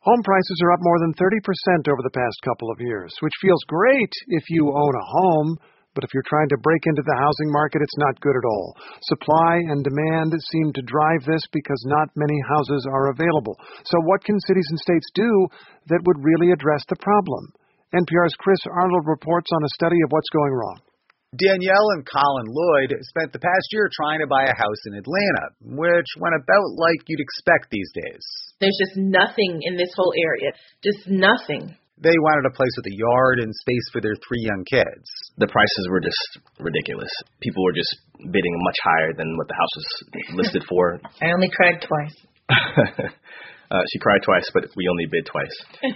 Home prices are up more than 30% over the past couple of years, which feels great if you own a home, but if you're trying to break into the housing market, it's not good at all. Supply and demand seem to drive this because not many houses are available. So what can cities and states do that would really address the problem? NPR's Chris Arnold reports on a study of what's going wrong. Danielle and Colin Lloyd spent the past year trying to buy a house in Atlanta, which went about like you'd expect these days. There's just nothing in this whole area. Just nothing. They wanted a place with a yard and space for their 3 young kids. The prices were just ridiculous. People were just bidding much higher than what the house was listed for. I only cried twice. She cried twice, but we only bid twice.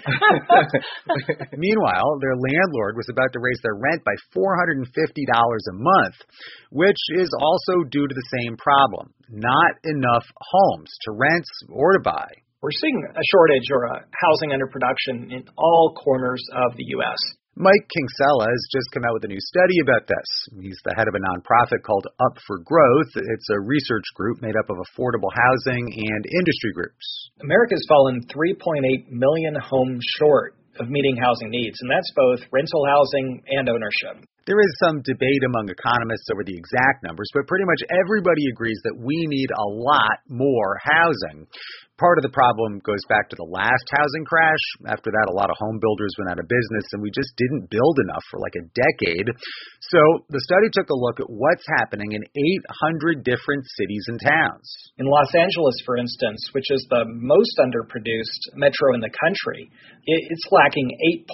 Meanwhile, their landlord was about to raise their rent by $450 a month, which is also due to the same problem. Not enough homes to rent or to buy. We're seeing a shortage or a housing underproduction in all corners of the U.S. Mike Kinsella has just come out with a new study about this. He's the head of a nonprofit called Up for Growth. It's a research group made up of affordable housing and industry groups. America's fallen 3.8 million homes short of meeting housing needs, and that's both rental housing and ownership. There is some debate among economists over the exact numbers, but pretty much everybody agrees that we need a lot more housing. Part of the problem goes back to the last housing crash. After that, a lot of home builders went out of business, and we just didn't build enough for like a decade. So the study took a look at what's happening in 800 different cities and towns. In Los Angeles, for instance, which is the most underproduced metro in the country, it's lacking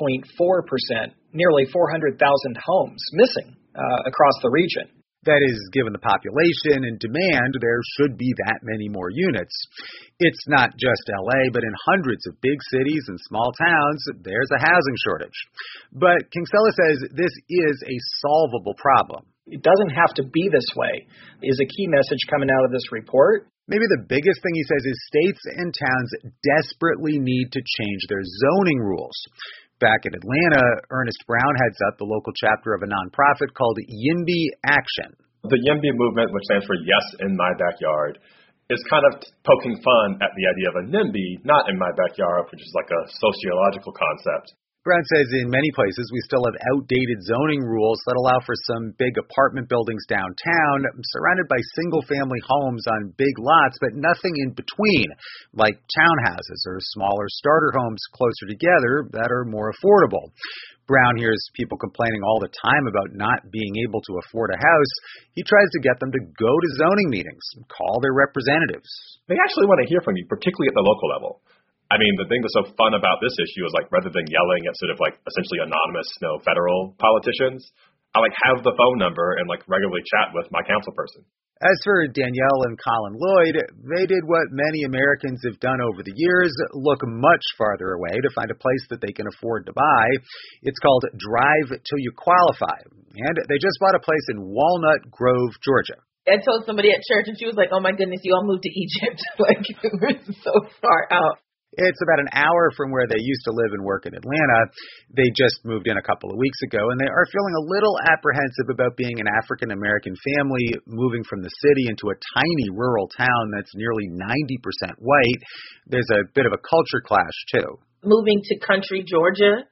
8.4%, nearly 400,000 homes missing across the region. That is, given the population and demand, there should be that many more units. It's not just LA, but in hundreds of big cities and small towns, there's a housing shortage. But Kinsella says this is a solvable problem. It doesn't have to be this way, is a key message coming out of this report. Maybe the biggest thing he says is states and towns desperately need to change their zoning rules. Back in Atlanta, Ernest Brown heads up the local chapter of a nonprofit called YIMBY Action. The YIMBY movement, which stands for Yes in My Backyard, is kind of poking fun at the idea of a NIMBY, not in my backyard, which is like a sociological concept. Brown says in many places we still have outdated zoning rules that allow for some big apartment buildings downtown surrounded by single-family homes on big lots, but nothing in between, like townhouses or smaller starter homes closer together that are more affordable. Brown hears people complaining all the time about not being able to afford a house. He tries to get them to go to zoning meetings and call their representatives. They actually want to hear from you, particularly at the local level. I mean, the thing that's so fun about this issue is, like, rather than yelling at sort of, like, essentially anonymous, federal politicians, I, have the phone number and, regularly chat with my councilperson. As for Danielle and Colin Lloyd, they did what many Americans have done over the years, look much farther away to find a place that they can afford to buy. It's called Drive Till You Qualify, and they just bought a place in Walnut Grove, Georgia. I told somebody at church, and she was like, oh, my goodness, you all moved to Egypt. We're so far out. It's about an hour from where they used to live and work in Atlanta. They just moved in a couple of weeks ago, and they are feeling a little apprehensive about being an African-American family moving from the city into a tiny rural town that's nearly 90% white. There's a bit of a culture clash, too. Moving to country Georgia,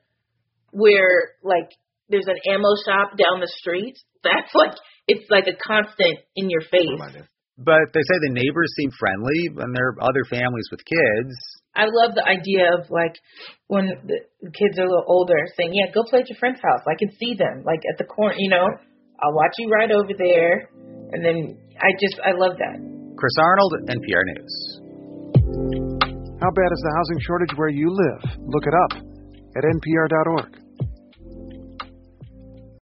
where, there's an ammo shop down the street, that's it's like a constant in your face. But they say the neighbors seem friendly, and there are other families with kids. I love the idea of, when the kids are a little older, saying, yeah, go play at your friend's house. I can see them, at the corner, I'll watch you right over there. And then I love that. Chris Arnold, NPR News. How bad is the housing shortage where you live? Look it up at npr.org.